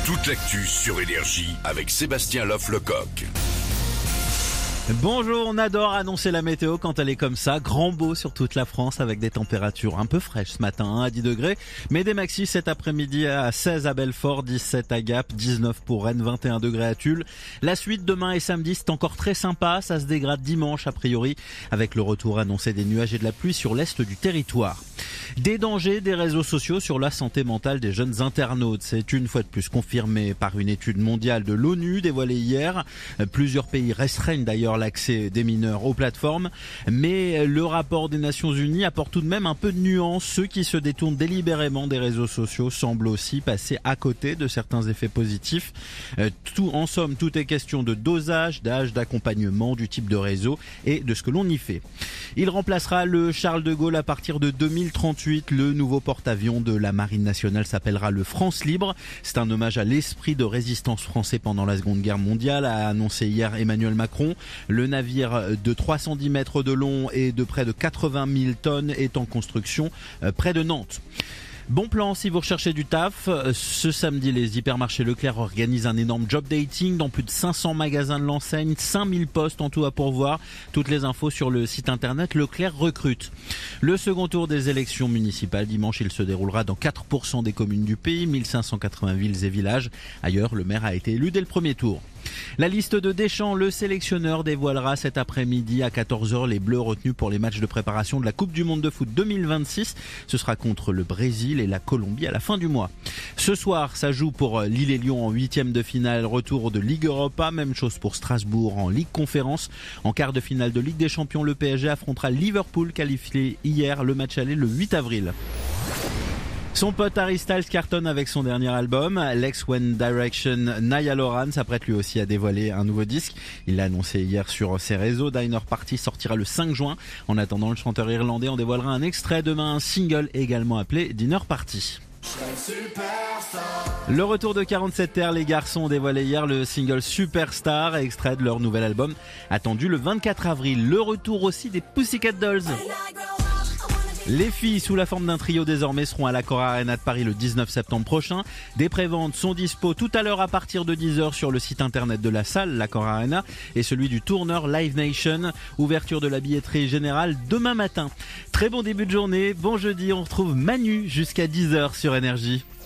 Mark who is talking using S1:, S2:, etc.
S1: Toute l'actu sur Énergie avec Sébastien Loff-Lecoq.
S2: Bonjour, on adore annoncer la météo quand elle est comme ça, grand beau sur toute la France avec des températures un peu fraîches ce matin, à 10 degrés, mais des maxis cet après-midi à 16 à Belfort, 17 à Gap, 19 pour Rennes, 21 degrés à Tulle. La suite demain et samedi c'est encore très sympa, ça se dégrade dimanche a priori avec le retour annoncé des nuages et de la pluie sur l'est du territoire. Des dangers des réseaux sociaux sur la santé mentale des jeunes internautes. C'est une fois de plus confirmé par une étude mondiale de l'ONU dévoilée hier. Plusieurs pays restreignent d'ailleurs l'accès des mineurs aux plateformes. Mais le rapport des Nations Unies apporte tout de même un peu de nuance. Ceux qui se détournent délibérément des réseaux sociaux semblent aussi passer à côté de certains effets positifs. En somme, tout est question de dosage, d'âge, d'accompagnement, du type de réseau et de ce que l'on y fait. Il remplacera le Charles de Gaulle à partir de 2038. Le nouveau porte-avions de la Marine nationale s'appellera le France Libre. C'est un hommage à l'esprit de résistance français pendant la Seconde Guerre mondiale, a annoncé hier Emmanuel Macron. Le navire de 310 mètres de long et de près de 80 000 tonnes est en construction près de Nantes. Bon plan si vous recherchez du taf. Ce samedi, les hypermarchés Leclerc organisent un énorme job dating dans plus de 500 magasins de l'enseigne, 5000 postes en tout à pourvoir. Toutes les infos sur le site internet Leclerc recrute. Le second tour des élections municipales, dimanche, il se déroulera dans 4% des communes du pays, 1580 villes et villages. Ailleurs, le maire a été élu dès le premier tour. La liste de Deschamps, le sélectionneur, dévoilera cet après-midi à 14h les Bleus retenus pour les matchs de préparation de la Coupe du Monde de foot 2026. Ce sera contre le Brésil et la Colombie à la fin du mois. Ce soir, ça joue pour Lille et Lyon en 8e de finale, retour de Ligue Europa. Même chose pour Strasbourg en Ligue Conférence. En quart de finale de Ligue des Champions, le PSG affrontera Liverpool, qualifié hier. Le match aller le 8 avril. Son pote Harry Styles cartonne avec son dernier album. L'ex One Direction Niall Horan s'apprête lui aussi à dévoiler un nouveau disque. Il l'a annoncé hier sur ses réseaux. Dinner Party sortira le 5 juin. En attendant, le chanteur irlandais en dévoilera un extrait demain, un single également appelé Dinner Party. Le retour de 47 Terre, les garçons ont dévoilé hier le single Superstar, extrait de leur nouvel album, attendu le 24 avril. Le retour aussi des Pussycat Dolls. Les filles, sous la forme d'un trio désormais, seront à l'Accor Arena de Paris le 19 septembre prochain. Des préventes sont dispo tout à l'heure à partir de 10h sur le site internet de la salle, l'Accor Arena, et celui du tourneur Live Nation. Ouverture de la billetterie générale demain matin. Très bon début de journée, bon jeudi, on retrouve Manu jusqu'à 10h sur Énergie.